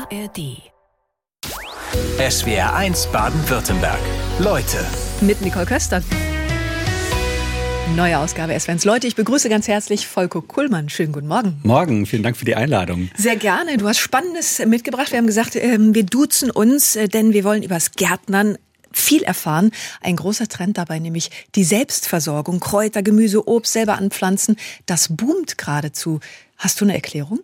ARD. SWR1 Baden-Württemberg. Leute. Mit Nicole Köster. Neue Ausgabe SWR1 Leute. Ich begrüße ganz herzlich Volko Kuhlmann. Schönen guten Morgen. Morgen, vielen Dank für die Einladung. Sehr gerne. Du hast Spannendes mitgebracht. Wir haben gesagt, wir duzen uns, denn wir wollen übers Gärtnern viel erfahren. Ein großer Trend dabei, nämlich die Selbstversorgung. Kräuter, Gemüse, Obst selber anpflanzen. Das boomt geradezu. Hast du eine Erklärung?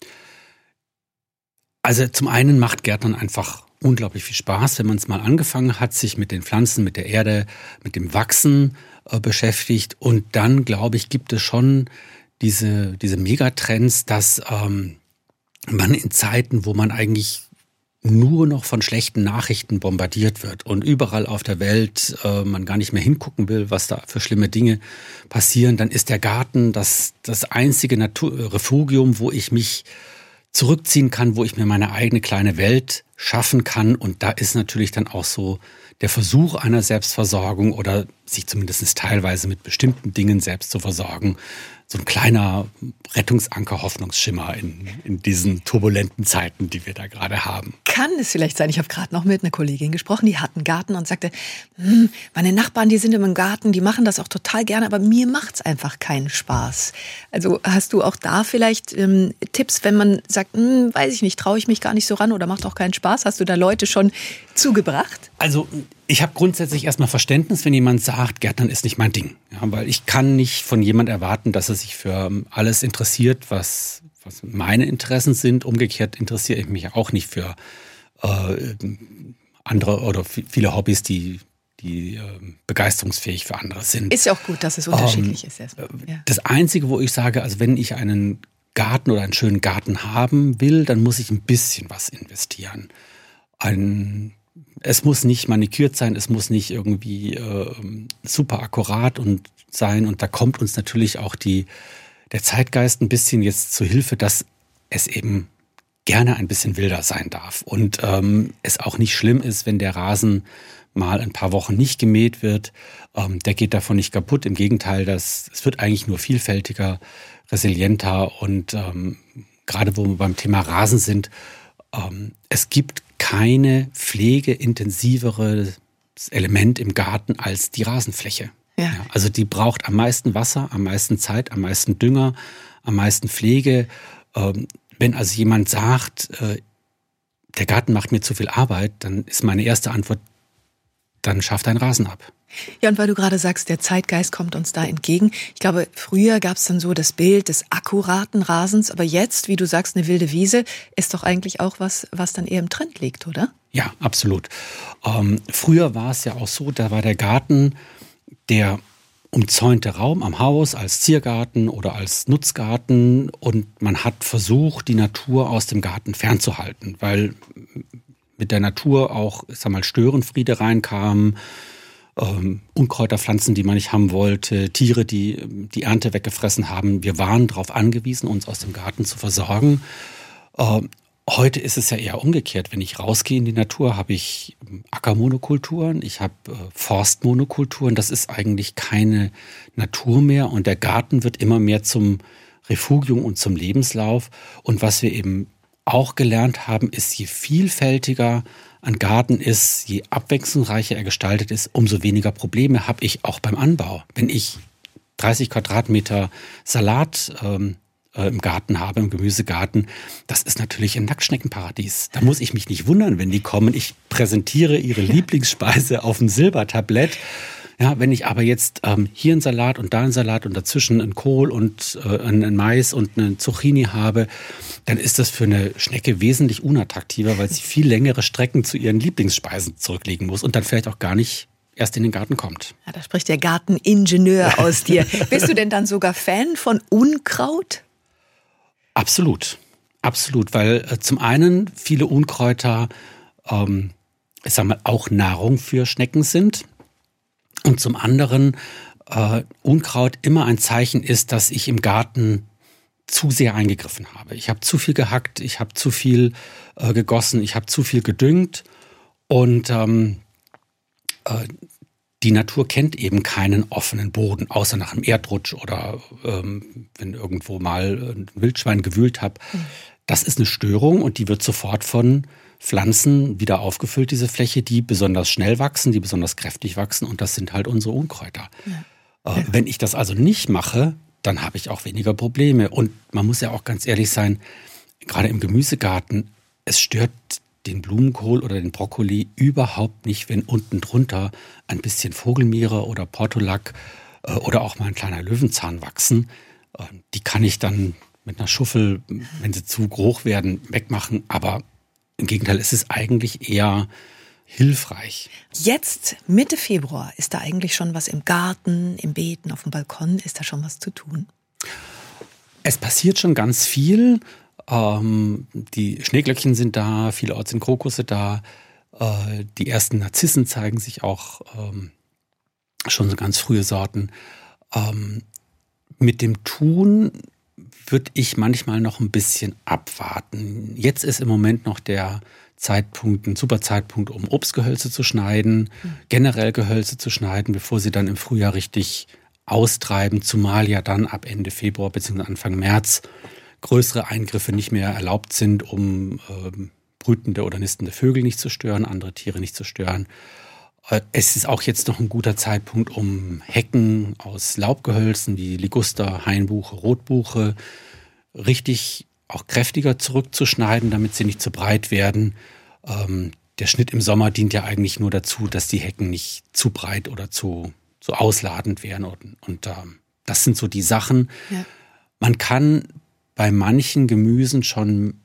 Also zum einen macht Gärtnern einfach unglaublich viel Spaß, wenn man es mal angefangen hat, sich mit den Pflanzen, mit der Erde, mit dem Wachsen beschäftigt. Und dann, glaube ich, gibt es schon diese Megatrends, dass man in Zeiten, wo man eigentlich nur noch von schlechten Nachrichten bombardiert wird und überall auf der Welt man gar nicht mehr hingucken will, was da für schlimme Dinge passieren, dann ist der Garten das einzige Refugium, wo ich mich zurückziehen kann, wo ich mir meine eigene kleine Welt schaffen kann. Und da ist natürlich dann auch so der Versuch einer Selbstversorgung oder sich zumindest teilweise mit bestimmten Dingen selbst zu versorgen, so ein kleiner Rettungsanker, Hoffnungsschimmer in diesen turbulenten Zeiten, die wir da gerade haben. Kann es vielleicht sein, ich habe gerade noch mit einer Kollegin gesprochen, die hat einen Garten und sagte, meine Nachbarn, die sind im Garten, die machen das auch total gerne, aber mir macht es einfach keinen Spaß. Also hast du auch da vielleicht Tipps, wenn man sagt, weiß ich nicht, traue ich mich gar nicht so ran oder macht auch keinen Spaß? Hast du da Leute schon zugebracht? Also ich habe grundsätzlich erstmal Verständnis, wenn jemand sagt, Gärtnern ist nicht mein Ding. Ja, weil ich kann nicht von jemand erwarten, dass er sich für alles interessiert, was meine Interessen sind. Umgekehrt interessiere ich mich auch nicht für andere oder viele Hobbys, die begeisterungsfähig für andere sind. Ist ja auch gut, dass es unterschiedlich ist. Erstmal. Ja. Das Einzige, wo ich sage, also wenn ich einen Garten oder einen schönen Garten haben will, dann muss ich ein bisschen was investieren. Es muss nicht manikürt sein, es muss nicht irgendwie super akkurat sein. Und da kommt uns natürlich auch der Zeitgeist ein bisschen jetzt zu Hilfe, dass es eben gerne ein bisschen wilder sein darf. Und es auch nicht schlimm ist, wenn der Rasen mal ein paar Wochen nicht gemäht wird. Der geht davon nicht kaputt. Im Gegenteil, es wird eigentlich nur vielfältiger, resilienter. Und gerade wo wir beim Thema Rasen sind, es gibt keine pflegeintensiveres Element im Garten als die Rasenfläche. Ja. Ja, also die braucht am meisten Wasser, am meisten Zeit, am meisten Dünger, am meisten Pflege. Wenn also jemand sagt, der Garten macht mir zu viel Arbeit, dann ist meine erste Antwort, dann schaff deinen Rasen ab. Ja, und weil du gerade sagst, der Zeitgeist kommt uns da entgegen. Ich glaube, früher gab es dann so das Bild des akkuraten Rasens, aber jetzt, wie du sagst, eine wilde Wiese ist doch eigentlich auch was dann eher im Trend liegt, oder? Ja, absolut. Früher war es ja auch so, da war der Garten der umzäunte Raum am Haus als Ziergarten oder als Nutzgarten und man hat versucht, die Natur aus dem Garten fernzuhalten, weil mit der Natur auch, Störenfriede reinkamen, Unkräuterpflanzen, die man nicht haben wollte, Tiere, die die Ernte weggefressen haben. Wir waren darauf angewiesen, uns aus dem Garten zu versorgen. Heute ist es ja eher umgekehrt. Wenn ich rausgehe in die Natur, habe ich Ackermonokulturen, ich habe Forstmonokulturen. Das ist eigentlich keine Natur mehr und der Garten wird immer mehr zum Refugium und zum Lebenslauf. Und was wir eben auch gelernt haben, ist, je vielfältiger ein Garten ist, je abwechslungsreicher er gestaltet ist, umso weniger Probleme habe ich auch beim Anbau. Wenn ich 30 Quadratmeter Salat im Garten habe, im Gemüsegarten, das ist natürlich ein Nacktschneckenparadies. Da muss ich mich nicht wundern, wenn die kommen. Ich präsentiere ihre Lieblingsspeise auf dem Silbertablett. Ja, wenn ich aber jetzt hier einen Salat und da einen Salat und dazwischen einen Kohl und einen Mais und einen Zucchini habe, dann ist das für eine Schnecke wesentlich unattraktiver, weil sie viel längere Strecken zu ihren Lieblingsspeisen zurücklegen muss und dann vielleicht auch gar nicht erst in den Garten kommt. Ja, da spricht der Garteningenieur aus dir. Bist du denn dann sogar Fan von Unkraut? Absolut, absolut, weil zum einen viele Unkräuter, auch Nahrung für Schnecken sind. Und zum anderen Unkraut immer ein Zeichen ist, dass ich im Garten zu sehr eingegriffen habe. Ich habe zu viel gehackt, ich habe zu viel gegossen, ich habe zu viel gedüngt und die Natur kennt eben keinen offenen Boden, außer nach einem Erdrutsch oder wenn irgendwo mal ein Wildschwein gewühlt hat. Das ist eine Störung und die wird sofort von Pflanzen wieder aufgefüllt, diese Fläche, die besonders schnell wachsen, die besonders kräftig wachsen und das sind halt unsere Unkräuter. Ja. Wenn ich das also nicht mache, dann habe ich auch weniger Probleme. Und man muss ja auch ganz ehrlich sein, gerade im Gemüsegarten, es stört den Blumenkohl oder den Brokkoli überhaupt nicht, wenn unten drunter ein bisschen Vogelmiere oder Portulak oder auch mal ein kleiner Löwenzahn wachsen. Die kann ich dann mit einer Schuffel, wenn sie zu groß werden, wegmachen. Aber im Gegenteil, es ist eigentlich eher hilfreich. Jetzt, Mitte Februar, ist da eigentlich schon was im Garten, im Beeten, auf dem Balkon? Ist da schon was zu tun? Es passiert schon ganz viel. Die Schneeglöckchen sind da, vielerorts sind Krokusse da. Die ersten Narzissen zeigen sich auch, schon so ganz frühe Sorten. Mit dem Tun würde ich manchmal noch ein bisschen abwarten. Jetzt ist im Moment noch der Zeitpunkt, ein super Zeitpunkt, um Obstgehölze zu schneiden, generell Gehölze zu schneiden, bevor sie dann im Frühjahr richtig austreiben, zumal ja dann ab Ende Februar bzw. Anfang März größere Eingriffe nicht mehr erlaubt sind, um brütende oder nistende Vögel nicht zu stören, andere Tiere nicht zu stören. Es ist auch jetzt noch ein guter Zeitpunkt, um Hecken aus Laubgehölzen wie Liguster, Hainbuche, Rotbuche richtig auch kräftiger zurückzuschneiden, damit sie nicht zu breit werden. Der Schnitt im Sommer dient ja eigentlich nur dazu, dass die Hecken nicht zu breit oder zu ausladend werden. Und das sind so die Sachen. Ja. Man kann bei manchen Gemüsen schon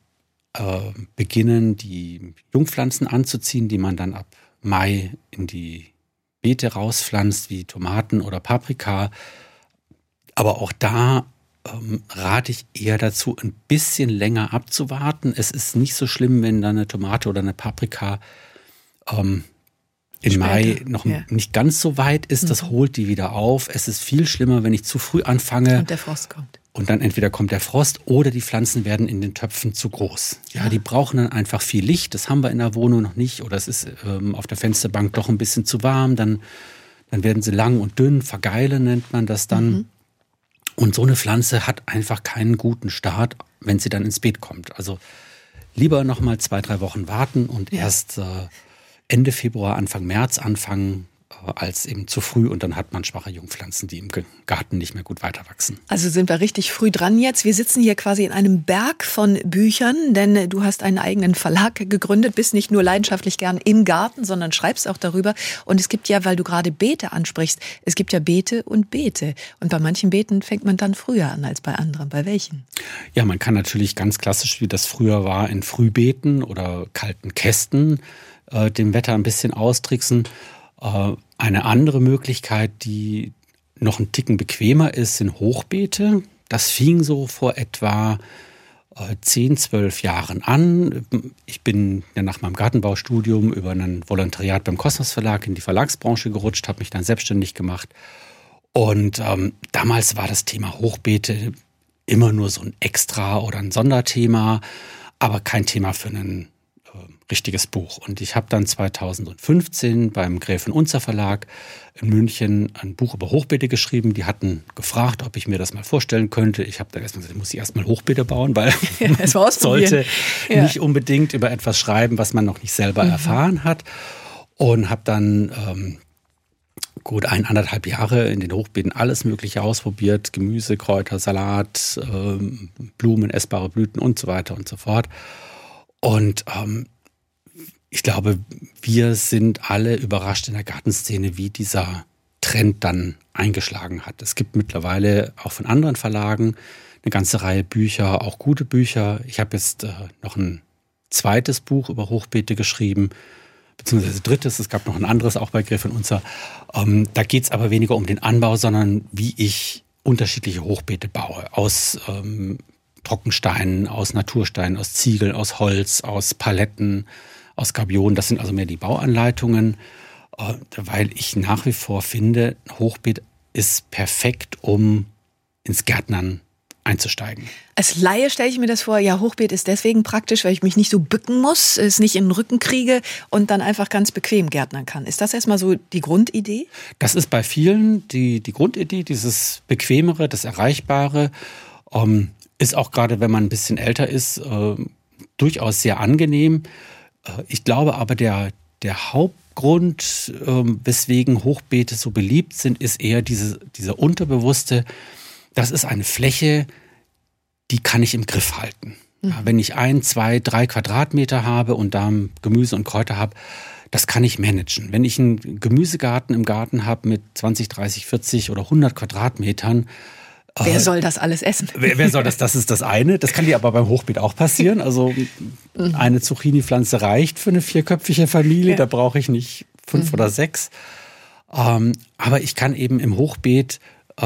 beginnen, die Jungpflanzen anzuziehen, die man dann ab Mai in die Beete rauspflanzt, wie Tomaten oder Paprika. Aber auch da rate ich eher dazu, ein bisschen länger abzuwarten. Es ist nicht so schlimm, wenn da eine Tomate oder eine Paprika im Mai noch nicht ganz so weit ist. Das holt die wieder auf. Es ist viel schlimmer, wenn ich zu früh anfange. Und der Frost kommt. Und dann entweder kommt der Frost oder die Pflanzen werden in den Töpfen zu groß. Ja, die brauchen dann einfach viel Licht. Das haben wir in der Wohnung noch nicht. Oder es ist auf der Fensterbank doch ein bisschen zu warm. Dann werden sie lang und dünn. Vergeilen nennt man das dann. Und so eine Pflanze hat einfach keinen guten Start, wenn sie dann ins Beet kommt. Also lieber noch mal 2-3 Wochen warten und erst Ende Februar, Anfang März anfangen, als eben zu früh. Und dann hat man schwache Jungpflanzen, die im Garten nicht mehr gut weiter wachsen. Also sind wir richtig früh dran jetzt. Wir sitzen hier quasi in einem Berg von Büchern, denn du hast einen eigenen Verlag gegründet, bist nicht nur leidenschaftlich gern im Garten, sondern schreibst auch darüber. Und es gibt ja, weil du gerade Beete ansprichst, es gibt ja Beete und Beete. Und bei manchen Beeten fängt man dann früher an als bei anderen. Bei welchen? Ja, man kann natürlich ganz klassisch, wie das früher war, in Frühbeeten oder kalten Kästen dem Wetter ein bisschen austricksen. Eine andere Möglichkeit, die noch ein Ticken bequemer ist, sind Hochbeete. Das fing so vor etwa 10-12 Jahren an. Ich bin ja nach meinem Gartenbaustudium über ein Volontariat beim Kosmos Verlag in die Verlagsbranche gerutscht, habe mich dann selbstständig gemacht. Und damals war das Thema Hochbeete immer nur so ein Extra oder ein Sonderthema, aber kein Thema für ein richtiges Buch. Und ich habe dann 2015 beim Gräfin Unzer Verlag in München ein Buch über Hochbeete geschrieben. Die hatten gefragt, ob ich mir das mal vorstellen könnte. Ich habe dann erstmal gesagt, ich muss erstmal Hochbeete bauen, weil man sollte nicht unbedingt über etwas schreiben, was man noch nicht selber erfahren hat. Und habe dann gut 1,5 Jahre in den Hochbeeten alles Mögliche ausprobiert. Gemüse, Kräuter, Salat, Blumen, essbare Blüten und so weiter und so fort. Und ich glaube, wir sind alle überrascht in der Gartenszene, wie dieser Trend dann eingeschlagen hat. Es gibt mittlerweile auch von anderen Verlagen eine ganze Reihe Bücher, auch gute Bücher. Ich habe jetzt noch ein zweites Buch über Hochbeete geschrieben, beziehungsweise drittes. Es gab noch ein anderes, auch bei Gräfin Unzer. Da geht es aber weniger um den Anbau, sondern wie ich unterschiedliche Hochbeete baue. Aus Trockensteinen, aus Natursteinen, aus Ziegeln, aus Holz, aus Paletten, aus Gabionen. Das sind also mehr die Bauanleitungen, weil ich nach wie vor finde, Hochbeet ist perfekt, um ins Gärtnern einzusteigen. Als Laie stelle ich mir das vor, ja, Hochbeet ist deswegen praktisch, weil ich mich nicht so bücken muss, es nicht in den Rücken kriege und dann einfach ganz bequem gärtnern kann. Ist das erstmal so die Grundidee? Das ist bei vielen die Grundidee, dieses Bequemere, das Erreichbare. Ist auch gerade, wenn man ein bisschen älter ist, durchaus sehr angenehm. Ich glaube aber, der Hauptgrund, weswegen Hochbeete so beliebt sind, ist eher dieser unterbewusste, das ist eine Fläche, die kann ich im Griff halten. Ja, wenn ich 1, 2, 3 Quadratmeter habe und da Gemüse und Kräuter habe, das kann ich managen. Wenn ich einen Gemüsegarten im Garten habe mit 20, 30, 40 oder 100 Quadratmetern, wer soll das alles essen? Wer soll das? Das ist das eine. Das kann dir aber beim Hochbeet auch passieren. Also eine Zucchini-Pflanze reicht für eine 4-köpfige Familie. Ja. Da brauche ich nicht 5 oder 6. Aber ich kann eben im Hochbeet,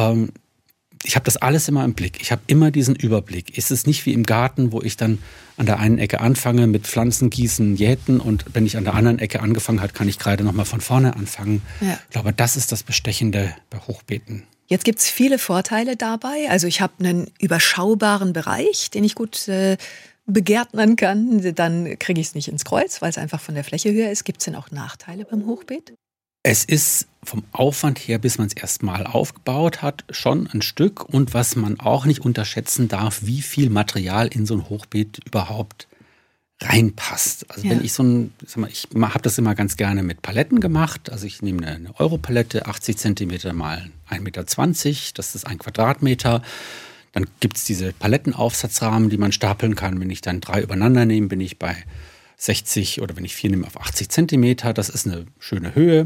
ich habe das alles immer im Blick. Ich habe immer diesen Überblick. Es ist nicht wie im Garten, wo ich dann an der einen Ecke anfange mit Pflanzen, Gießen, Jäten und wenn ich an der anderen Ecke angefangen habe, kann ich gerade nochmal von vorne anfangen. Ja. Ich glaube, das ist das Bestechende bei Hochbeeten. Jetzt gibt es viele Vorteile dabei. Also ich habe einen überschaubaren Bereich, den ich gut begärtnern kann. Dann kriege ich es nicht ins Kreuz, weil es einfach von der Fläche höher ist. Gibt es denn auch Nachteile beim Hochbeet? Es ist vom Aufwand her, bis man es erstmal aufgebaut hat, schon ein Stück. Und was man auch nicht unterschätzen darf, wie viel Material in so ein Hochbeet überhaupt reinpasst. Also wenn ich ich habe das immer ganz gerne mit Paletten gemacht. Also ich nehme eine Europalette, 80 cm mal 1,20 Meter, das ist 1 Quadratmeter. Dann gibt es diese Palettenaufsatzrahmen, die man stapeln kann. Wenn ich dann 3 übereinander nehme, bin ich bei 60 oder wenn ich 4 nehme, auf 80 Zentimeter. Das ist eine schöne Höhe.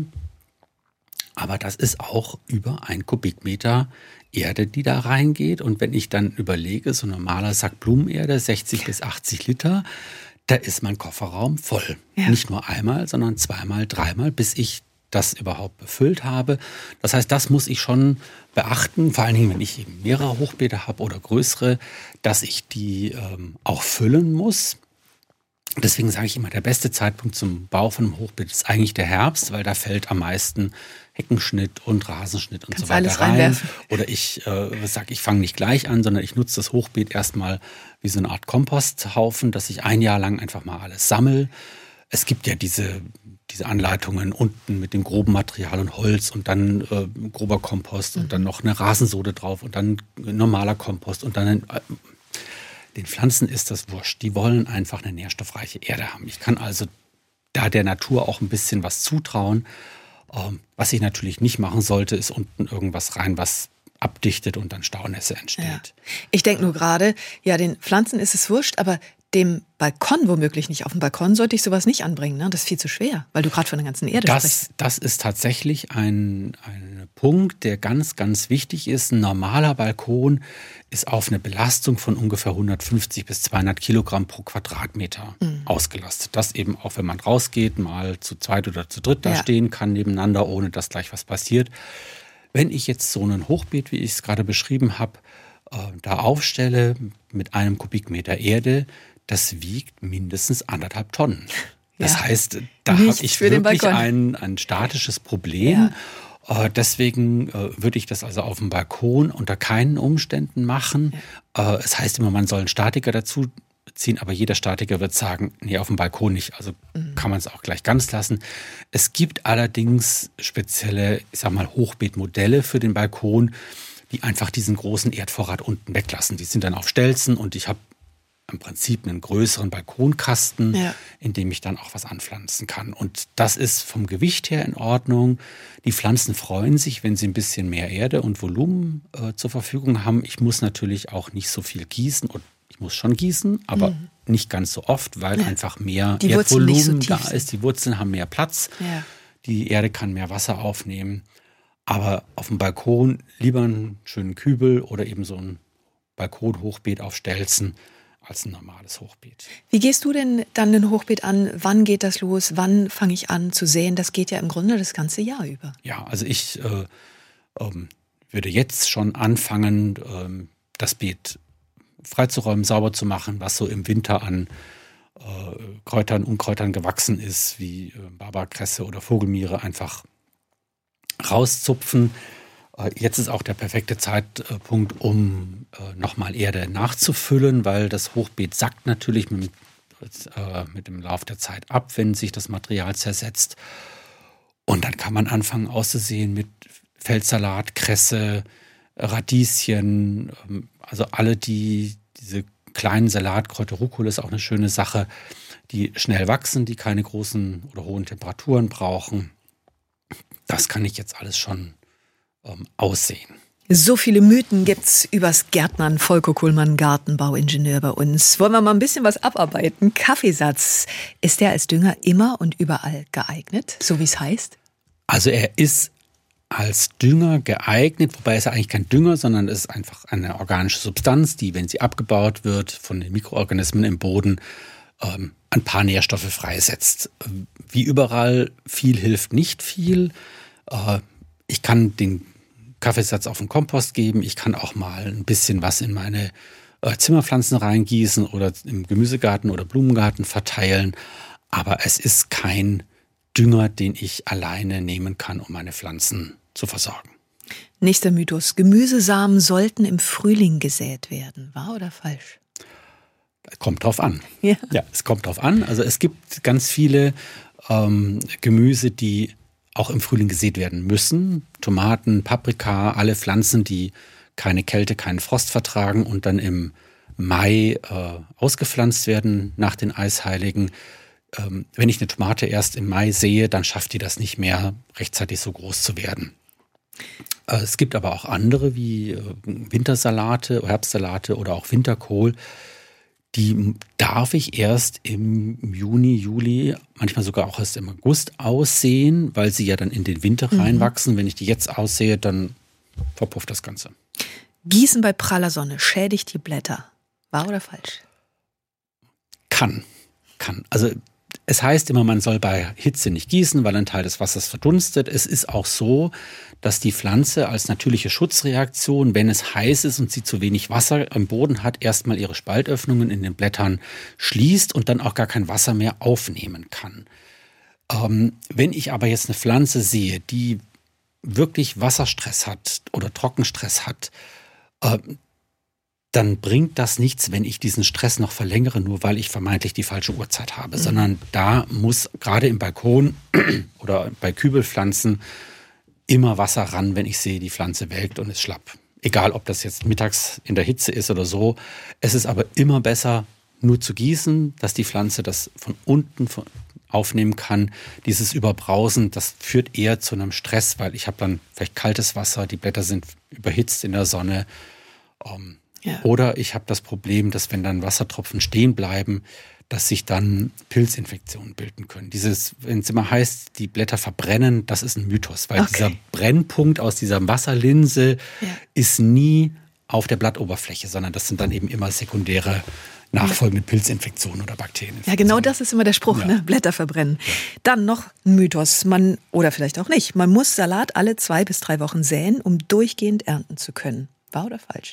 Aber das ist auch über 1 Kubikmeter Erde, die da reingeht. Und wenn ich dann überlege, so ein normaler Sack Blumenerde, 60 bis 80 Liter, da ist mein Kofferraum voll. Ja. Nicht nur einmal, sondern 2-mal, 3-mal, bis ich das überhaupt befüllt habe. Das heißt, das muss ich schon beachten, vor allen Dingen, wenn ich eben mehrere Hochbeete habe oder größere, dass ich die auch füllen muss. Deswegen sage ich immer, der beste Zeitpunkt zum Bau von einem Hochbeet ist eigentlich der Herbst, weil da fällt am meisten Heckenschnitt und Rasenschnitt und so weiter alles rein. Reinwerfen. Oder ich sage, ich fange nicht gleich an, sondern ich nutze das Hochbeet erstmal wie so eine Art Komposthaufen, dass ich 1 Jahr lang einfach mal alles sammle. Es gibt ja diese Anleitungen unten mit dem groben Material und Holz und dann grober Kompost und dann noch eine Rasensode drauf und dann normaler Kompost und dann den Pflanzen ist das wurscht. Die wollen einfach eine nährstoffreiche Erde haben. Ich kann also da der Natur auch ein bisschen was zutrauen. Was ich natürlich nicht machen sollte, ist unten irgendwas rein, was abdichtet und dann Staunässe entsteht. Ja. Ich denke nur gerade, ja, den Pflanzen ist es wurscht, aber dem Balkon womöglich nicht. Auf dem Balkon sollte ich sowas nicht anbringen, ne? Das ist viel zu schwer, weil du gerade von der ganzen Erde sprichst. Das ist tatsächlich ein Punkt, der ganz, ganz wichtig ist. Ein normaler Balkon ist auf eine Belastung von ungefähr 150 bis 200 Kilogramm pro Quadratmeter ausgelastet. Das eben auch, wenn man rausgeht, mal zu zweit oder zu dritt da stehen kann nebeneinander, ohne dass gleich was passiert. Wenn ich jetzt so ein Hochbeet, wie ich es gerade beschrieben habe, da aufstelle mit 1 Kubikmeter Erde, das wiegt mindestens 1,5 Tonnen. Das heißt, da habe ich wirklich ein statisches Problem. Ja. Deswegen würde ich das also auf dem Balkon unter keinen Umständen machen. Ja. Es heißt immer, man soll einen Statiker dazu ziehen, aber jeder Statiker wird sagen, nee, auf dem Balkon nicht. Also kann man es auch gleich ganz lassen. Es gibt allerdings spezielle, ich sag mal, Hochbeetmodelle für den Balkon, die einfach diesen großen Erdvorrat unten weglassen. Die sind dann auf Stelzen und ich habe im Prinzip einen größeren Balkonkasten, in dem ich dann auch was anpflanzen kann. Und das ist vom Gewicht her in Ordnung. Die Pflanzen freuen sich, wenn sie ein bisschen mehr Erde und Volumen zur Verfügung haben. Ich muss natürlich auch nicht so viel gießen. Und ich muss schon gießen, aber nicht ganz so oft, weil einfach mehr Erdvolumen da ist. Die Wurzeln haben mehr Platz. Ja. Die Erde kann mehr Wasser aufnehmen. Aber auf dem Balkon lieber einen schönen Kübel oder eben so ein Balkonhochbeet auf Stelzen als ein normales Hochbeet. Wie gehst du denn dann ein Hochbeet an? Wann geht das los? Wann fange ich an zu säen? Das geht ja im Grunde das ganze Jahr über. Ja, also ich würde jetzt schon anfangen, das Beet freizuräumen, sauber zu machen, was so im Winter an Kräutern, Unkräutern gewachsen ist, wie Barbarkresse oder Vogelmiere, einfach rauszupfen. Jetzt ist auch der perfekte Zeitpunkt, um nochmal Erde nachzufüllen, weil das Hochbeet sackt natürlich mit dem Lauf der Zeit ab, wenn sich das Material zersetzt. Und dann kann man anfangen auszusehen mit Feldsalat, Kresse, Radieschen, also alle die diese kleinen Salatkräuter, Rucola ist auch eine schöne Sache, die schnell wachsen, die keine großen oder hohen Temperaturen brauchen. Das kann ich jetzt alles schon aussehen. So viele Mythen gibt's übers Gärtnern. Volker Kuhlmann, Gartenbauingenieur bei uns. Wollen wir mal ein bisschen was abarbeiten? Kaffeesatz, ist der als Dünger immer und überall geeignet, so wie es heißt? Also er ist als Dünger geeignet, wobei es ja eigentlich kein Dünger, sondern es ist einfach eine organische Substanz, die, wenn sie abgebaut wird, von den Mikroorganismen im Boden ein paar Nährstoffe freisetzt. Wie überall, viel hilft nicht viel. Ich kann den Kaffeesatz auf den Kompost geben. Ich kann auch mal ein bisschen was in meine Zimmerpflanzen reingießen oder im Gemüsegarten oder Blumengarten verteilen. Aber es ist kein Dünger, den ich alleine nehmen kann, um meine Pflanzen zu versorgen. Nächster Mythos. Gemüsesamen sollten im Frühling gesät werden. Wahr oder falsch? Kommt drauf an. Ja, es kommt drauf an. Also es gibt ganz viele Gemüse, die auch im Frühling gesät werden müssen. Tomaten, Paprika, alle Pflanzen, die keine Kälte, keinen Frost vertragen und dann im Mai ausgepflanzt werden nach den Eisheiligen. Wenn ich eine Tomate erst im Mai sehe, dann schafft die das nicht mehr, rechtzeitig so groß zu werden. Es gibt aber auch andere wie Wintersalate, Herbstsalate oder auch Winterkohl. Die darf ich erst im Juni, Juli, manchmal sogar auch erst im August aussehen, weil sie ja dann in den Winter reinwachsen. Wenn ich die jetzt aussehe, dann verpufft das Ganze. Gießen bei praller Sonne schädigt die Blätter. Wahr oder falsch? Kann. Also es heißt immer, man soll bei Hitze nicht gießen, weil ein Teil des Wassers verdunstet. Es ist auch so, dass die Pflanze als natürliche Schutzreaktion, wenn es heiß ist und sie zu wenig Wasser im Boden hat, erstmal ihre Spaltöffnungen in den Blättern schließt und dann auch gar kein Wasser mehr aufnehmen kann. Wenn ich aber jetzt eine Pflanze sehe, die wirklich Wasserstress hat oder Trockenstress hat, dann bringt das nichts, wenn ich diesen Stress noch verlängere, nur weil ich vermeintlich die falsche Uhrzeit habe. Sondern da muss gerade im Balkon oder bei Kübelpflanzen immer Wasser ran, wenn ich sehe, die Pflanze welkt und ist schlapp. Egal, ob das jetzt mittags in der Hitze ist oder so. Es ist aber immer besser, nur zu gießen, dass die Pflanze das von unten aufnehmen kann. Dieses Überbrausen, das führt eher zu einem Stress, weil ich habe dann vielleicht kaltes Wasser, die Blätter sind überhitzt in der Sonne. Ja. Oder ich habe das Problem, dass wenn dann Wassertropfen stehen bleiben, dass sich dann Pilzinfektionen bilden können. Wenn es immer heißt, die Blätter verbrennen, das ist ein Mythos, weil dieser Brennpunkt aus dieser Wasserlinse ist nie auf der Blattoberfläche, sondern das sind dann eben immer sekundäre nachfolgende Pilzinfektionen oder Bakterien. Ja, genau das ist immer der Spruch, ne? Blätter verbrennen. Dann noch ein Mythos, oder vielleicht auch nicht, man muss Salat alle 2 bis 3 Wochen säen, um durchgehend ernten zu können. Wahr oder falsch?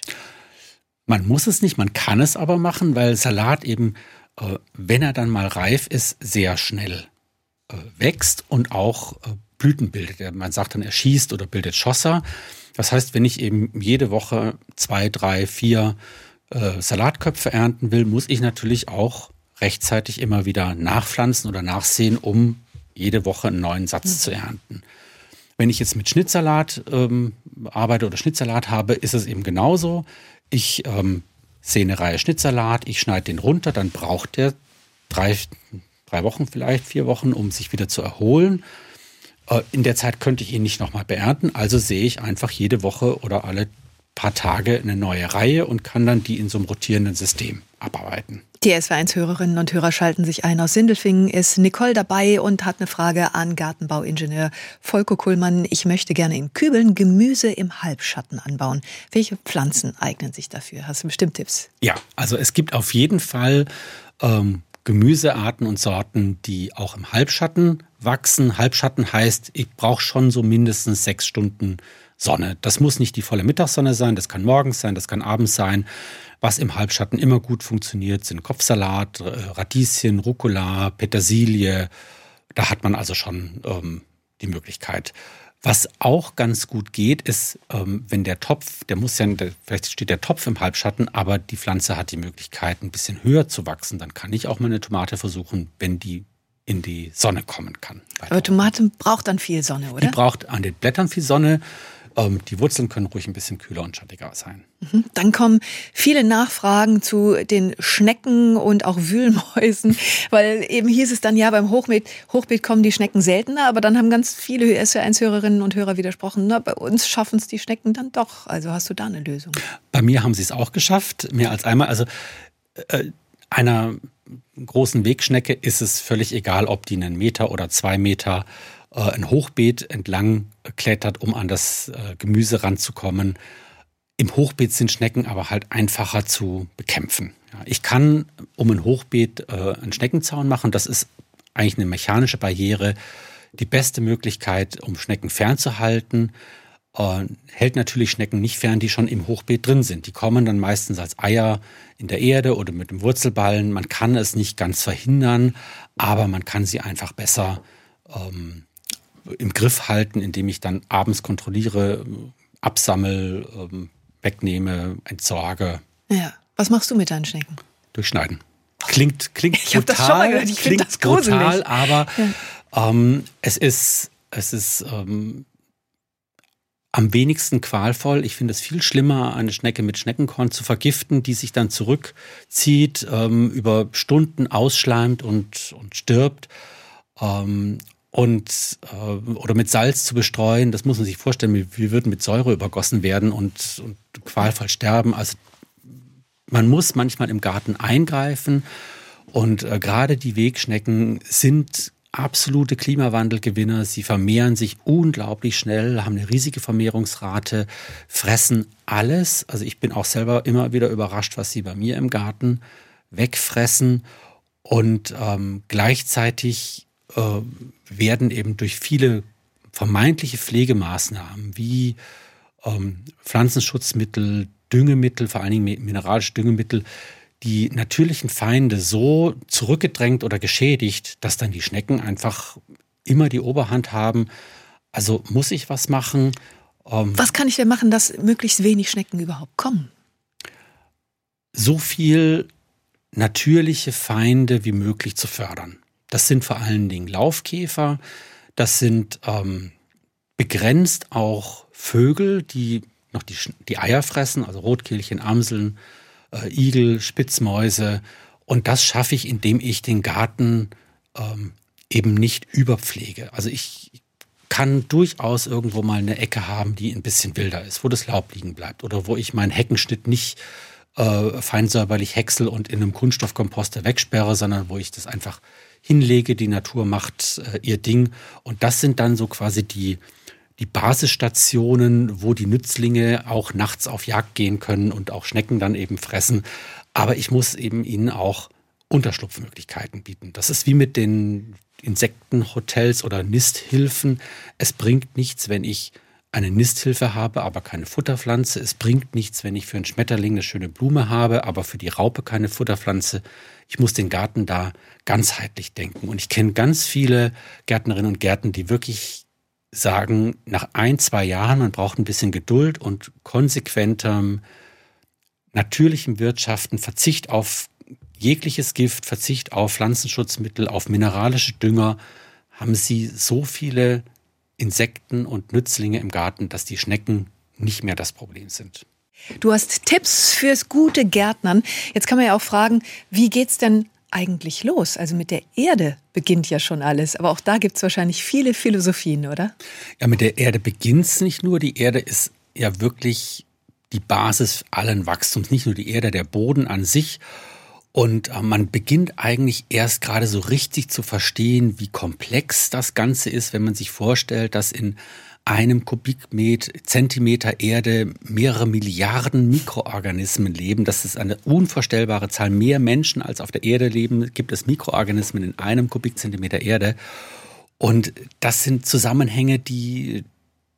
Man muss es nicht, man kann es aber machen, weil Salat eben, wenn er dann mal reif ist, sehr schnell wächst und auch Blüten bildet. Man sagt dann, er schießt oder bildet Schlosser. Das heißt, wenn ich eben jede Woche 2, 3, 4 Salatköpfe ernten will, muss ich natürlich auch rechtzeitig immer wieder nachpflanzen oder nachsehen, um jede Woche einen neuen Satz zu ernten. Wenn ich jetzt mit Schnittsalat arbeite oder Schnittsalat habe, ist es eben genauso. Ich sehe eine Reihe Schnittsalat, ich schneide den runter, dann braucht der 3 Wochen vielleicht, 4 Wochen, um sich wieder zu erholen. In der Zeit könnte ich ihn nicht nochmal beernten, also sehe ich einfach jede Woche oder alle paar Tage eine neue Reihe und kann dann die in so einem rotierenden System abarbeiten. Die SWR1-Hörerinnen und Hörer schalten sich ein. Aus Sindelfingen ist Nicole dabei und hat eine Frage an Gartenbauingenieur Volker Kuhlmann. Ich möchte gerne in Kübeln Gemüse im Halbschatten anbauen. Welche Pflanzen eignen sich dafür? Hast du bestimmt Tipps? Ja, also es gibt auf jeden Fall Gemüsearten und Sorten, die auch im Halbschatten wachsen. Halbschatten heißt, ich brauche schon so mindestens 6 Stunden Sonne. Das muss nicht die volle Mittagssonne sein, das kann morgens sein, das kann abends sein. Was im Halbschatten immer gut funktioniert, sind Kopfsalat, Radieschen, Rucola, Petersilie. Da hat man also schon die Möglichkeit. Was auch ganz gut geht, ist, wenn der Topf, vielleicht steht der Topf im Halbschatten, aber die Pflanze hat die Möglichkeit, ein bisschen höher zu wachsen. Dann kann ich auch mal eine Tomate versuchen, wenn die in die Sonne kommen kann. Aber Tomate braucht dann viel Sonne, oder? Die braucht an den Blättern viel Sonne. Die Wurzeln können ruhig ein bisschen kühler und schattiger sein. Dann kommen viele Nachfragen zu den Schnecken und auch Wühlmäusen, weil eben hieß es dann, ja, beim Hochbeet kommen die Schnecken seltener, aber dann haben ganz viele SWR1-Hörerinnen und Hörer widersprochen, na, bei uns schaffen es die Schnecken dann doch. Also hast du da eine Lösung? Bei mir haben sie es auch geschafft, mehr als einmal. Also einer großen Wegschnecke ist es völlig egal, ob die einen Meter oder 2 Meter ein Hochbeet entlang klettert, um an das Gemüse ranzukommen. Im Hochbeet sind Schnecken aber halt einfacher zu bekämpfen. Ja, ich kann um ein Hochbeet einen Schneckenzaun machen. Das ist eigentlich eine mechanische Barriere. Die beste Möglichkeit, um Schnecken fernzuhalten. Hält natürlich Schnecken nicht fern, die schon im Hochbeet drin sind. Die kommen dann meistens als Eier in der Erde oder mit dem Wurzelballen. Man kann es nicht ganz verhindern, aber man kann sie einfach besser im Griff halten, indem ich dann abends kontrolliere, absammel, wegnehme, entsorge. Ja. Was machst du mit deinen Schnecken? Durchschneiden. Klingt ich habe das schon mal gehört. Ich finde das gruselig. Brutal, aber es ist am wenigsten qualvoll. Ich finde es viel schlimmer, eine Schnecke mit Schneckenkorn zu vergiften, die sich dann zurückzieht, über Stunden ausschleimt und stirbt. Oder mit Salz zu bestreuen, das muss man sich vorstellen, wir würden mit Säure übergossen werden und qualvoll sterben. Also man muss manchmal im Garten eingreifen und gerade die Wegschnecken sind absolute Klimawandelgewinner. Sie vermehren sich unglaublich schnell, haben eine riesige Vermehrungsrate, fressen alles. Also ich bin auch selber immer wieder überrascht, was sie bei mir im Garten wegfressen und gleichzeitig werden eben durch viele vermeintliche Pflegemaßnahmen wie Pflanzenschutzmittel, Düngemittel, vor allen Dingen mineralische Düngemittel, die natürlichen Feinde so zurückgedrängt oder geschädigt, dass dann die Schnecken einfach immer die Oberhand haben. Also muss ich was machen? Was kann ich denn machen, dass möglichst wenig Schnecken überhaupt kommen? So viel natürliche Feinde wie möglich zu fördern. Das sind vor allen Dingen Laufkäfer, das sind begrenzt auch Vögel, die noch die Eier fressen, also Rotkehlchen, Amseln, Igel, Spitzmäuse. Und das schaffe ich, indem ich den Garten eben nicht überpflege. Also ich kann durchaus irgendwo mal eine Ecke haben, die ein bisschen wilder ist, wo das Laub liegen bleibt oder wo ich meinen Heckenschnitt nicht feinsäuberlich häcksel und in einem Kunststoffkomposter wegsperre, sondern wo ich das einfach hinlege. Die Natur macht ihr Ding. Und das sind dann so quasi die Basisstationen, wo die Nützlinge auch nachts auf Jagd gehen können und auch Schnecken dann eben fressen. Aber ich muss eben ihnen auch Unterschlupfmöglichkeiten bieten. Das ist wie mit den Insektenhotels oder Nisthilfen. Es bringt nichts, wenn ich eine Nisthilfe habe, aber keine Futterpflanze. Es bringt nichts, wenn ich für einen Schmetterling eine schöne Blume habe, aber für die Raupe keine Futterpflanze. Ich muss den Garten da ganzheitlich denken. Und ich kenne ganz viele Gärtnerinnen und Gärtner, die wirklich sagen, nach 1-2 Jahren, man braucht ein bisschen Geduld und konsequentem, natürlichem Wirtschaften, Verzicht auf jegliches Gift, Verzicht auf Pflanzenschutzmittel, auf mineralische Dünger, haben sie so viele Insekten und Nützlinge im Garten, dass die Schnecken nicht mehr das Problem sind. Du hast Tipps fürs gute Gärtnern. Jetzt kann man ja auch fragen, wie geht's denn eigentlich los? Also mit der Erde beginnt ja schon alles, aber auch da gibt's wahrscheinlich viele Philosophien, oder? Ja, mit der Erde beginnt's nicht nur. Die Erde ist ja wirklich die Basis allen Wachstums, nicht nur die Erde, der Boden an sich. Und man beginnt eigentlich erst gerade so richtig zu verstehen, wie komplex das Ganze ist, wenn man sich vorstellt, dass in einem Zentimeter Erde mehrere Milliarden Mikroorganismen leben. Das ist eine unvorstellbare Zahl. Mehr Menschen als auf der Erde leben, gibt es Mikroorganismen in einem Kubikzentimeter Erde. Und das sind Zusammenhänge, die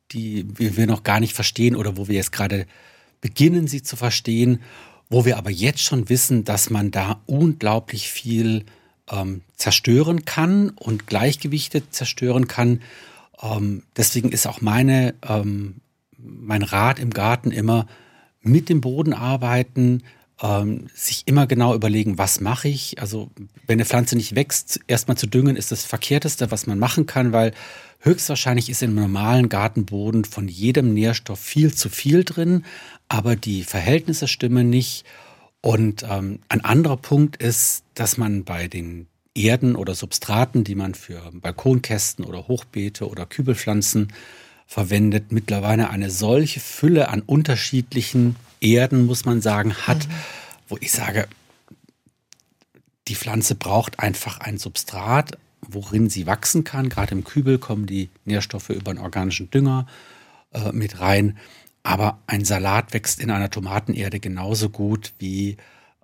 wir noch gar nicht verstehen oder wo wir jetzt gerade beginnen, sie zu verstehen. Wo wir aber jetzt schon wissen, dass man da unglaublich viel zerstören kann und Gleichgewichte zerstören kann. Deswegen ist auch mein Rat im Garten immer mit dem Boden arbeiten, sich immer genau überlegen, was mache ich. Also wenn eine Pflanze nicht wächst, erstmal zu düngen, ist das Verkehrteste, was man machen kann, weil höchstwahrscheinlich ist im normalen Gartenboden von jedem Nährstoff viel zu viel drin, aber die Verhältnisse stimmen nicht. Und ein anderer Punkt ist, dass man bei den Erden oder Substraten, die man für Balkonkästen oder Hochbeete oder Kübelpflanzen verwendet, mittlerweile eine solche Fülle an unterschiedlichen Erden, muss man sagen, hat, wo ich sage, die Pflanze braucht einfach ein Substrat, worin sie wachsen kann. Gerade im Kübel kommen die Nährstoffe über einen organischen Dünger mit rein. Aber ein Salat wächst in einer Tomatenerde genauso gut wie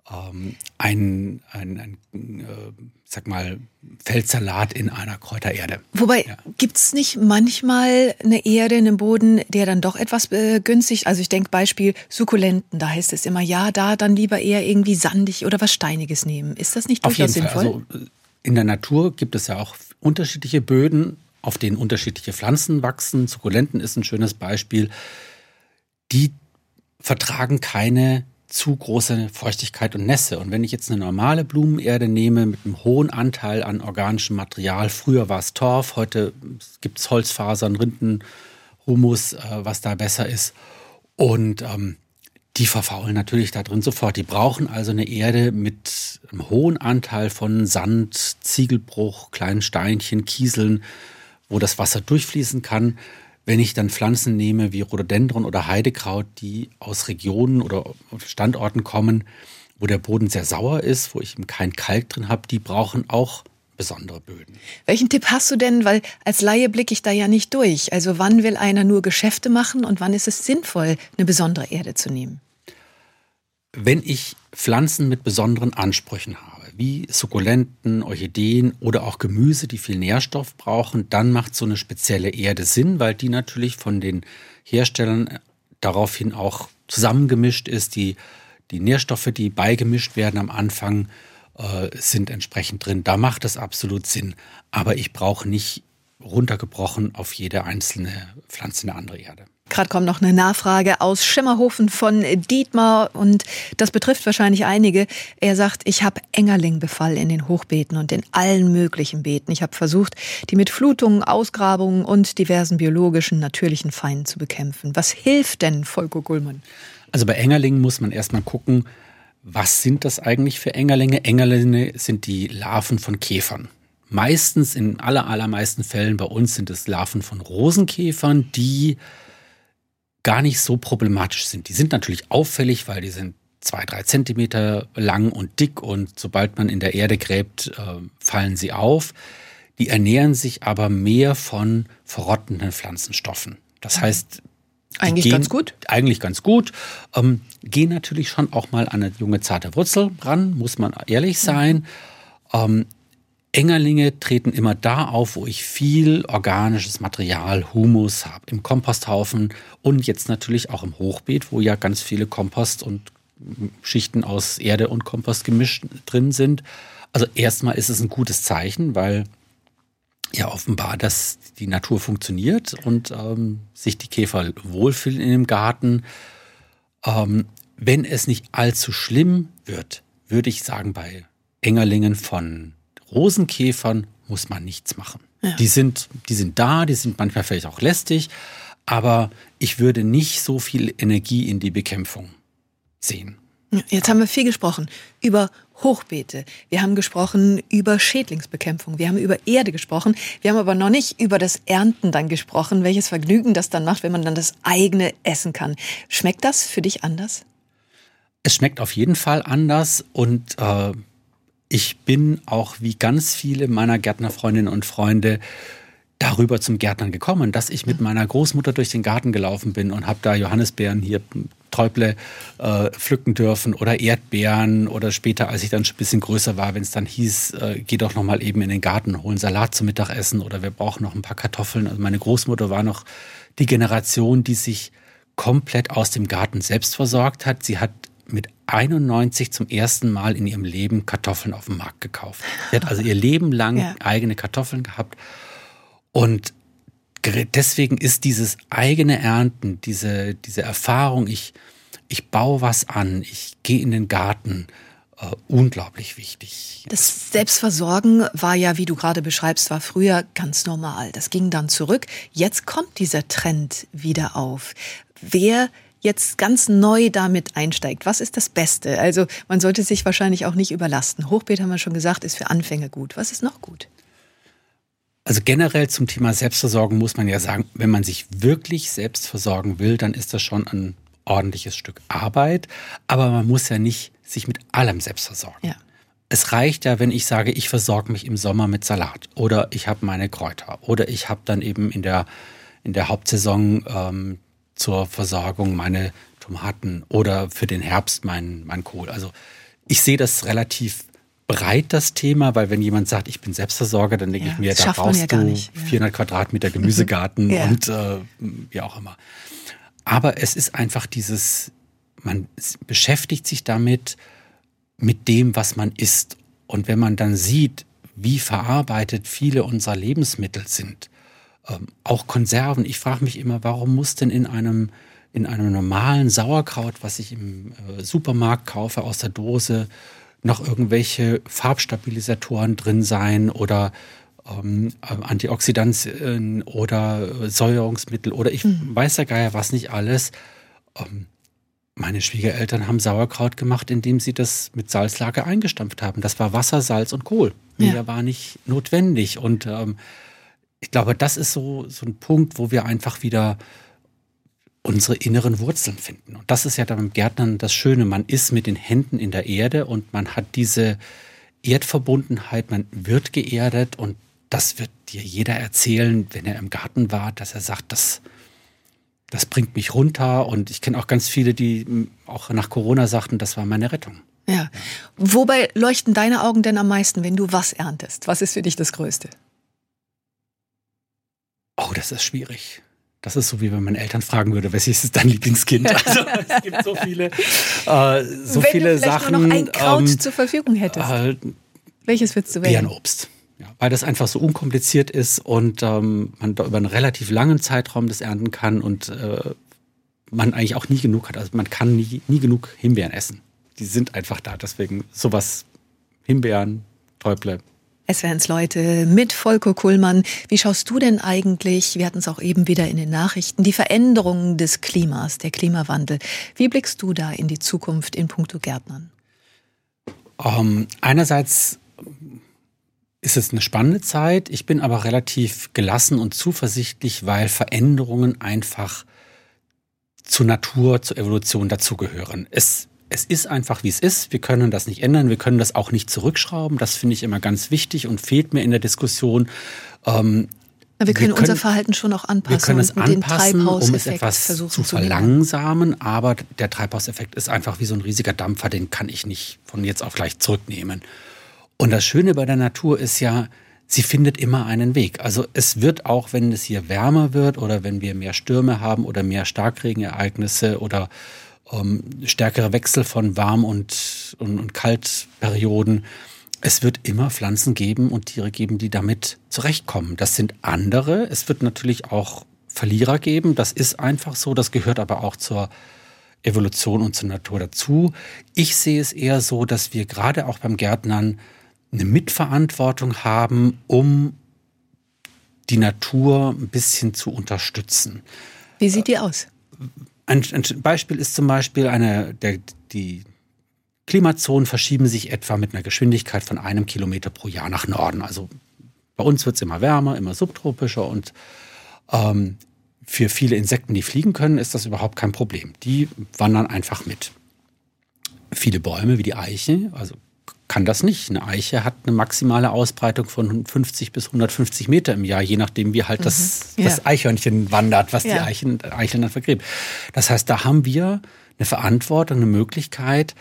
sag mal, Feldsalat in einer Kräutererde. Wobei, gibt's nicht manchmal eine Erde in einem Boden, der dann doch etwas günstig, also ich denke Beispiel Sukkulenten, da heißt es immer, ja, da dann lieber eher irgendwie sandig oder was Steiniges nehmen. Ist das nicht durchaus sinnvoll? Also in der Natur gibt es ja auch unterschiedliche Böden, auf denen unterschiedliche Pflanzen wachsen. Sukkulenten ist ein schönes Beispiel. Die vertragen keine zu große Feuchtigkeit und Nässe. Und wenn ich jetzt eine normale Blumenerde nehme mit einem hohen Anteil an organischem Material, früher war es Torf, heute gibt es Holzfasern, Rindenhumus, was da besser ist. Und die verfaulen natürlich da drin sofort. Die brauchen also eine Erde mit einem hohen Anteil von Sand, Ziegelbruch, kleinen Steinchen, Kieseln, wo das Wasser durchfließen kann. Wenn ich dann Pflanzen nehme wie Rhododendron oder Heidekraut, die aus Regionen oder Standorten kommen, wo der Boden sehr sauer ist, wo ich eben kein Kalk drin habe, die brauchen auch besondere Böden. Welchen Tipp hast du denn? Weil als Laie blicke ich da ja nicht durch. Also wann will einer nur Geschäfte machen und wann ist es sinnvoll, eine besondere Erde zu nehmen? Wenn ich Pflanzen mit besonderen Ansprüchen habe, wie Sukkulenten, Orchideen oder auch Gemüse, die viel Nährstoff brauchen, dann macht so eine spezielle Erde Sinn, weil die natürlich von den Herstellern daraufhin auch zusammengemischt ist. Die Nährstoffe, die beigemischt werden am Anfang, sind entsprechend drin. Da macht es absolut Sinn. Aber ich brauche nicht runtergebrochen auf jede einzelne Pflanze eine andere Erde. Gerade kommt noch eine Nachfrage aus Schimmerhofen von Dietmar und das betrifft wahrscheinlich einige. Er sagt, ich habe Engerlingbefall in den Hochbeeten und in allen möglichen Beeten. Ich habe versucht, die mit Flutungen, Ausgrabungen und diversen biologischen, natürlichen Feinden zu bekämpfen. Was hilft denn, Volker Gullmann? Also bei Engerlingen muss man erstmal gucken, was sind das eigentlich für Engerlinge? Engerlinge sind die Larven von Käfern. Meistens, in allermeisten Fällen bei uns sind es Larven von Rosenkäfern, die gar nicht so problematisch sind. Die sind natürlich auffällig, weil die sind 2-3 Zentimeter lang und dick und sobald man in der Erde gräbt, fallen sie auf. Die ernähren sich aber mehr von verrottenden Pflanzenstoffen. Das heißt, eigentlich ganz gut. Eigentlich ganz gut. Gehen natürlich schon auch mal an eine junge, zarte Wurzel ran, muss man ehrlich sein. Engerlinge treten immer da auf, wo ich viel organisches Material, Humus habe, im Komposthaufen und jetzt natürlich auch im Hochbeet, wo ja ganz viele Kompost und Schichten aus Erde und Kompost gemischt drin sind. Also erstmal ist es ein gutes Zeichen, weil ja offenbar, dass die Natur funktioniert und sich die Käfer wohlfühlen in dem Garten. Wenn es nicht allzu schlimm wird, würde ich sagen, bei Engerlingen von Rosenkäfern muss man nichts machen. Ja. Die sind da, die sind manchmal vielleicht auch lästig, aber ich würde nicht so viel Energie in die Bekämpfung sehen. Jetzt haben wir viel gesprochen über Hochbeete. Wir haben gesprochen über Schädlingsbekämpfung. Wir haben über Erde gesprochen. Wir haben aber noch nicht über das Ernten dann gesprochen, welches Vergnügen das dann macht, wenn man dann das eigene essen kann. Schmeckt das für dich anders? Es schmeckt auf jeden Fall anders und ich bin auch wie ganz viele meiner Gärtnerfreundinnen und Freunde darüber zum Gärtnern gekommen, dass ich mit meiner Großmutter durch den Garten gelaufen bin und habe da Johannisbeeren, hier Träuble pflücken dürfen oder Erdbeeren oder später, als ich dann schon ein bisschen größer war, wenn es dann hieß, geh doch noch mal eben in den Garten, holen Salat zum Mittagessen oder wir brauchen noch ein paar Kartoffeln. Also meine Großmutter war noch die Generation, die sich komplett aus dem Garten selbst versorgt hat. Sie hat mit 91 zum ersten Mal in ihrem Leben Kartoffeln auf dem Markt gekauft. Sie hat also ihr Leben lang eigene Kartoffeln gehabt. Und deswegen ist dieses eigene Ernten, diese Erfahrung, ich ich baue was an, ich gehe in den Garten. Unglaublich wichtig. Das Selbstversorgen war ja, wie du gerade beschreibst, war früher ganz normal. Das ging dann zurück. Jetzt kommt dieser Trend wieder auf. Wer jetzt ganz neu damit einsteigt, was ist das Beste? Also man sollte sich wahrscheinlich auch nicht überlasten. Hochbeet, haben wir schon gesagt, ist für Anfänger gut. Was ist noch gut? Also generell zum Thema Selbstversorgung muss man ja sagen, wenn man sich wirklich selbst versorgen will, dann ist das schon ein ordentliches Stück Arbeit. Aber man muss ja nicht sich mit allem selbst versorgen. Ja. Es reicht ja, wenn ich sage, ich versorge mich im Sommer mit Salat oder ich habe meine Kräuter oder ich habe dann eben in der Hauptsaison zur Versorgung meine Tomaten oder für den Herbst mein Kohl. Also ich sehe das relativ breit, das Thema, weil wenn jemand sagt, ich bin Selbstversorger, dann denke ich mir, da brauchst du 400 Quadratmeter Gemüsegarten und wie auch immer. Aber es ist einfach man beschäftigt sich damit, mit dem, was man isst. Und wenn man dann sieht, wie verarbeitet viele unserer Lebensmittel sind, auch Konserven. Ich frage mich immer, warum muss denn in einem normalen Sauerkraut, was ich im Supermarkt kaufe, aus der Dose, noch irgendwelche Farbstabilisatoren drin sein oder Antioxidantien oder Säuerungsmittel oder ich weiß ja gar ja was nicht alles. Meine Schwiegereltern haben Sauerkraut gemacht, indem sie das mit Salzlake eingestampft haben. Das war Wasser, Salz und Kohl. Mehr war nicht notwendig. Und ich glaube, das ist so ein Punkt, wo wir einfach wieder unsere inneren Wurzeln finden. Und das ist ja dann beim Gärtnern das Schöne. Man ist mit den Händen in der Erde und man hat diese Erdverbundenheit, man wird geerdet und das wird dir jeder erzählen, wenn er im Garten war, dass er sagt, das bringt mich runter. Und ich kenne auch ganz viele, die auch nach Corona sagten, das war meine Rettung. Ja. Wobei leuchten deine Augen denn am meisten, wenn du was erntest? Was ist für dich das Größte? Oh, das ist schwierig. Das ist so, wie wenn man Eltern fragen würde, welches ist dein Lieblingskind? Also es gibt so viele wenn viele du Sachen. Nur noch ein Kraut zur Verfügung hättest. Welches würdest du wählen? Beerenobst. Ja, weil das einfach so unkompliziert ist und man da über einen relativ langen Zeitraum das ernten kann und man eigentlich auch nie genug hat. Also man kann nie genug Himbeeren essen. Die sind einfach da. Deswegen sowas, Himbeeren, Täuble. SWR1 Leute mit Volker Kuhlmann. Wie schaust du denn eigentlich, wir hatten es auch eben wieder in den Nachrichten, die Veränderungen des Klimas, der Klimawandel. Wie blickst du da in die Zukunft in puncto Gärtnern? Einerseits ist es eine spannende Zeit. Ich bin aber relativ gelassen und zuversichtlich, weil Veränderungen einfach zur Natur, zur Evolution dazugehören. Es ist einfach, wie es ist. Wir können das nicht ändern. Wir können das auch nicht zurückschrauben. Das finde ich immer ganz wichtig und fehlt mir in der Diskussion. Wir können unser Verhalten schon auch anpassen. Wir können es anpassen, um es etwas zu verlangsamen. Aber der Treibhauseffekt ist einfach wie so ein riesiger Dampfer. Den kann ich nicht von jetzt auf gleich zurücknehmen. Und das Schöne bei der Natur ist ja, sie findet immer einen Weg. Also es wird auch, wenn es hier wärmer wird oder wenn wir mehr Stürme haben oder mehr Starkregenereignisse oder stärkere Wechsel von Warm- und Kaltperioden. Es wird immer Pflanzen geben und Tiere geben, die damit zurechtkommen. Das sind andere. Es wird natürlich auch Verlierer geben. Das ist einfach so. Das gehört aber auch zur Evolution und zur Natur dazu. Ich sehe es eher so, dass wir gerade auch beim Gärtnern eine Mitverantwortung haben, um die Natur ein bisschen zu unterstützen. Wie sieht die aus? Ein Beispiel ist zum Beispiel die Klimazonen verschieben sich etwa mit einer Geschwindigkeit von 1 Kilometer pro Jahr nach Norden. Also bei uns wird es immer wärmer, immer subtropischer und für viele Insekten, die fliegen können, ist das überhaupt kein Problem. Die wandern einfach mit. Viele Bäume wie die Eiche, also kann das nicht. Eine Eiche hat eine maximale Ausbreitung von 50 bis 150 Meter im Jahr, je nachdem, wie halt das Eichhörnchen wandert, was die Eicheln dann vergräbt. Das heißt, da haben wir eine Verantwortung, eine Möglichkeit,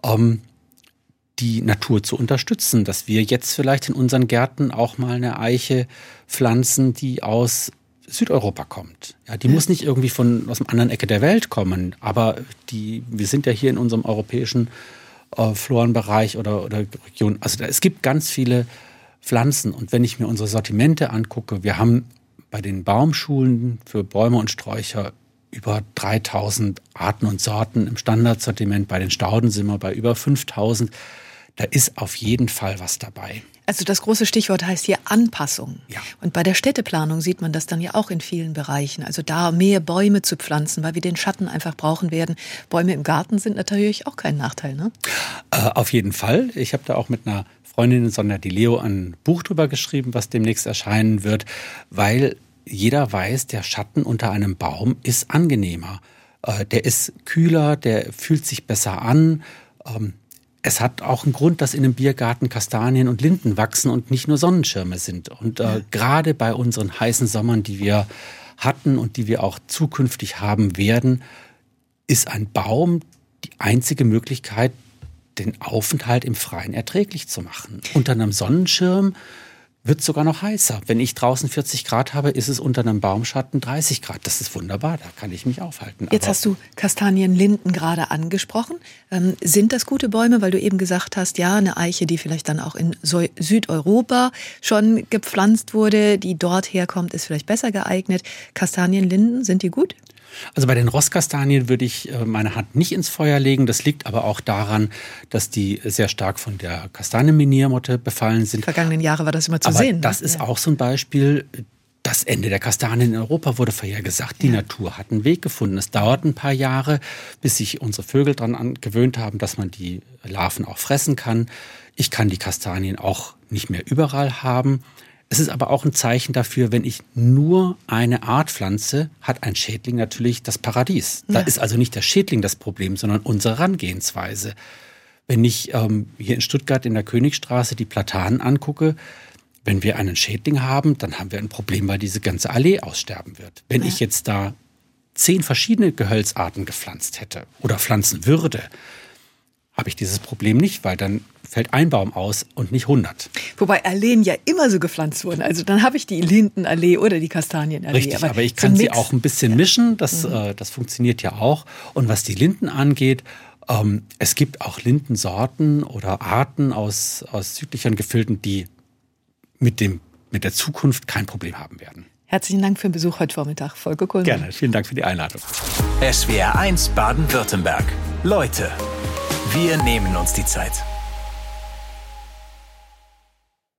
die Natur zu unterstützen, dass wir jetzt vielleicht in unseren Gärten auch mal eine Eiche pflanzen, die aus Südeuropa kommt. Ja, die muss nicht irgendwie aus einer anderen Ecke der Welt kommen, aber wir sind ja hier in unserem europäischen Florenbereich oder Region. Also es gibt ganz viele Pflanzen und wenn ich mir unsere Sortimente angucke, wir haben bei den Baumschulen für Bäume und Sträucher über 3000 Arten und Sorten im Standardsortiment. Bei den Stauden sind wir bei über 5000. Da ist auf jeden Fall was dabei. Also das große Stichwort heißt hier Anpassung. Ja. Und bei der Städteplanung sieht man das dann ja auch in vielen Bereichen. Also da mehr Bäume zu pflanzen, weil wir den Schatten einfach brauchen werden. Bäume im Garten sind natürlich auch kein Nachteil, ne? Auf jeden Fall. Ich habe da auch mit einer Freundin, Sonja Di Leo, ein Buch drüber geschrieben, was demnächst erscheinen wird, weil jeder weiß, der Schatten unter einem Baum ist angenehmer. Der ist kühler, der fühlt sich besser an. Es hat auch einen Grund, dass in einem Biergarten Kastanien und Linden wachsen und nicht nur Sonnenschirme sind. Und gerade bei unseren heißen Sommern, die wir hatten und die wir auch zukünftig haben werden, ist ein Baum die einzige Möglichkeit, den Aufenthalt im Freien erträglich zu machen. Unter einem Sonnenschirm wird es sogar noch heißer. Wenn ich draußen 40 Grad habe, ist es unter einem Baumschatten 30 Grad. Das ist wunderbar, da kann ich mich aufhalten. Jetzt hast du Kastanien, Linden gerade angesprochen. Sind das gute Bäume, weil du eben gesagt hast, ja, eine Eiche, die vielleicht dann auch in Südeuropa schon gepflanzt wurde, die dort herkommt, ist vielleicht besser geeignet. Kastanien, Linden, sind die gut? Also bei den Rosskastanien würde ich meine Hand nicht ins Feuer legen. Das liegt aber auch daran, dass die sehr stark von der Kastanienminiermotte befallen sind. Die vergangenen Jahre war das immer zu aber sehen. Das ist auch so ein Beispiel. Das Ende der Kastanien in Europa wurde vorhergesagt. Die Natur hat einen Weg gefunden. Es dauert ein paar Jahre, bis sich unsere Vögel daran gewöhnt haben, dass man die Larven auch fressen kann. Ich kann die Kastanien auch nicht mehr überall haben. Es ist aber auch ein Zeichen dafür, wenn ich nur eine Art pflanze, hat ein Schädling natürlich das Paradies. Da ist also nicht der Schädling das Problem, sondern unsere Herangehensweise. Wenn ich hier in Stuttgart in der Königstraße die Platanen angucke, wenn wir einen Schädling haben, dann haben wir ein Problem, weil diese ganze Allee aussterben wird. Wenn ich jetzt da 10 verschiedene Gehölzarten gepflanzt hätte oder pflanzen würde, habe ich dieses Problem nicht, weil dann fällt ein Baum aus und nicht 100. Wobei Alleen ja immer so gepflanzt wurden. Also dann habe ich die Lindenallee oder die Kastanienallee. Richtig, aber ich kann sie auch ein bisschen mischen. Das funktioniert ja auch. Und was die Linden angeht, es gibt auch Lindensorten oder Arten aus südlicheren Gefilden, die mit der Zukunft kein Problem haben werden. Herzlichen Dank für den Besuch heute Vormittag, Volker Kuhlmann. Gerne, vielen Dank für die Einladung. SWR 1 Baden-Württemberg. Leute, wir nehmen uns die Zeit.